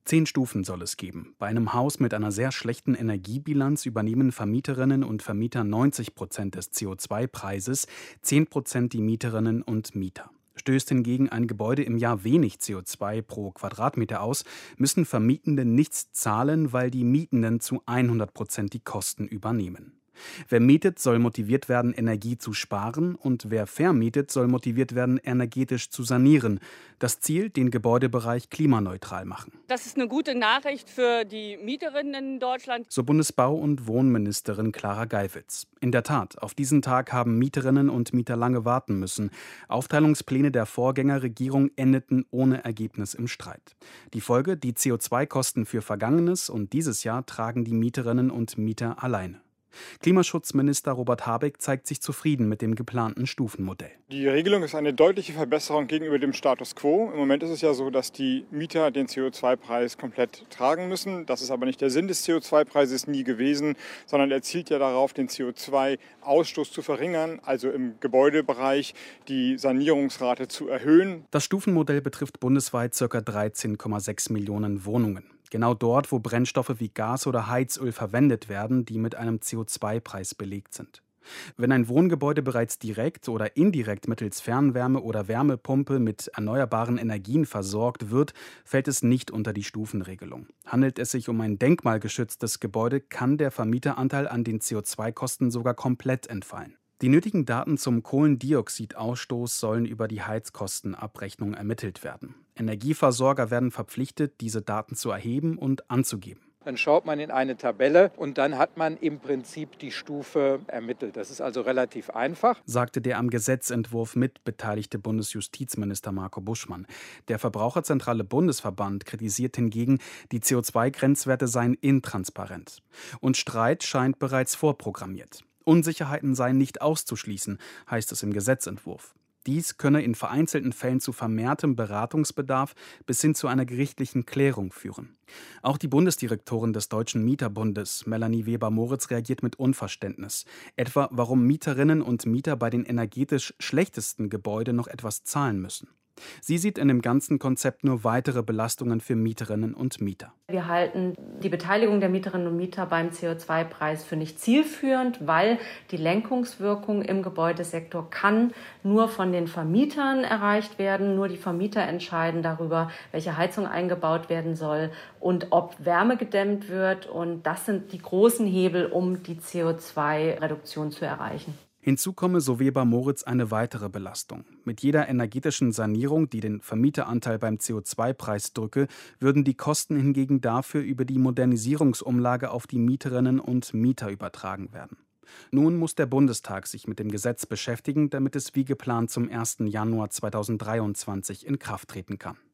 10 Stufen soll es geben. Bei einem Haus mit einer sehr schlechten Energiebilanz übernehmen Vermieterinnen und Vermieter 90% des CO2-Preises, 10% die Mieterinnen und Mieter. Stößt hingegen ein Gebäude im Jahr wenig CO2 pro Quadratmeter aus, müssen Vermietende nichts zahlen, weil die Mietenden zu 100% die Kosten übernehmen. Wer mietet, soll motiviert werden, Energie zu sparen, und wer vermietet, soll motiviert werden, energetisch zu sanieren. Das Ziel, den Gebäudebereich klimaneutral machen. Das ist eine gute Nachricht für die Mieterinnen in Deutschland. So Bundesbau- und Wohnministerin Clara Geiwitz. In der Tat, auf diesen Tag haben Mieterinnen und Mieter lange warten müssen. Aufteilungspläne der Vorgängerregierung endeten ohne Ergebnis im Streit. Die Folge: die CO2-Kosten für Vergangenes und dieses Jahr tragen die Mieterinnen und Mieter alleine. Klimaschutzminister Robert Habeck zeigt sich zufrieden mit dem geplanten Stufenmodell. Die Regelung ist eine deutliche Verbesserung gegenüber dem Status quo. Im Moment ist es ja so, dass die Mieter den CO2-Preis komplett tragen müssen. Das ist aber nicht der Sinn des CO2-Preises nie gewesen, sondern er zielt ja darauf, den CO2-Ausstoß zu verringern, also im Gebäudebereich die Sanierungsrate zu erhöhen. Das Stufenmodell betrifft bundesweit ca. 13,6 Millionen Wohnungen. Genau dort, wo Brennstoffe wie Gas oder Heizöl verwendet werden, die mit einem CO2-Preis belegt sind. Wenn ein Wohngebäude bereits direkt oder indirekt mittels Fernwärme oder Wärmepumpe mit erneuerbaren Energien versorgt wird, fällt es nicht unter die Stufenregelung. Handelt es sich um ein denkmalgeschütztes Gebäude, kann der Vermieteranteil an den CO2-Kosten sogar komplett entfallen. Die nötigen Daten zum Kohlendioxidausstoß sollen über die Heizkostenabrechnung ermittelt werden. Energieversorger werden verpflichtet, diese Daten zu erheben und anzugeben. Dann schaut man in eine Tabelle und dann hat man im Prinzip die Stufe ermittelt. Das ist also relativ einfach, sagte der am Gesetzentwurf mitbeteiligte Bundesjustizminister Marco Buschmann. Der Verbraucherzentrale Bundesverband kritisiert hingegen, die CO2-Grenzwerte seien intransparent. Und Streit scheint bereits vorprogrammiert. Unsicherheiten seien nicht auszuschließen, heißt es im Gesetzentwurf. Dies könne in vereinzelten Fällen zu vermehrtem Beratungsbedarf bis hin zu einer gerichtlichen Klärung führen. Auch die Bundesdirektorin des Deutschen Mieterbundes, Melanie Weber-Moritz, reagiert mit Unverständnis. Etwa, warum Mieterinnen und Mieter bei den energetisch schlechtesten Gebäuden noch etwas zahlen müssen. Sie sieht in dem ganzen Konzept nur weitere Belastungen für Mieterinnen und Mieter. Wir halten die Beteiligung der Mieterinnen und Mieter beim CO2-Preis für nicht zielführend, weil die Lenkungswirkung im Gebäudesektor kann nur von den Vermietern erreicht werden. Nur die Vermieter entscheiden darüber, welche Heizung eingebaut werden soll und ob Wärme gedämmt wird. Und das sind die großen Hebel, um die CO2-Reduktion zu erreichen. Hinzu komme, so Weber-Moritz, eine weitere Belastung. Mit jeder energetischen Sanierung, die den Vermieteranteil beim CO2-Preis drücke, würden die Kosten hingegen dafür über die Modernisierungsumlage auf die Mieterinnen und Mieter übertragen werden. Nun muss der Bundestag sich mit dem Gesetz beschäftigen, damit es wie geplant zum 1. Januar 2023 in Kraft treten kann.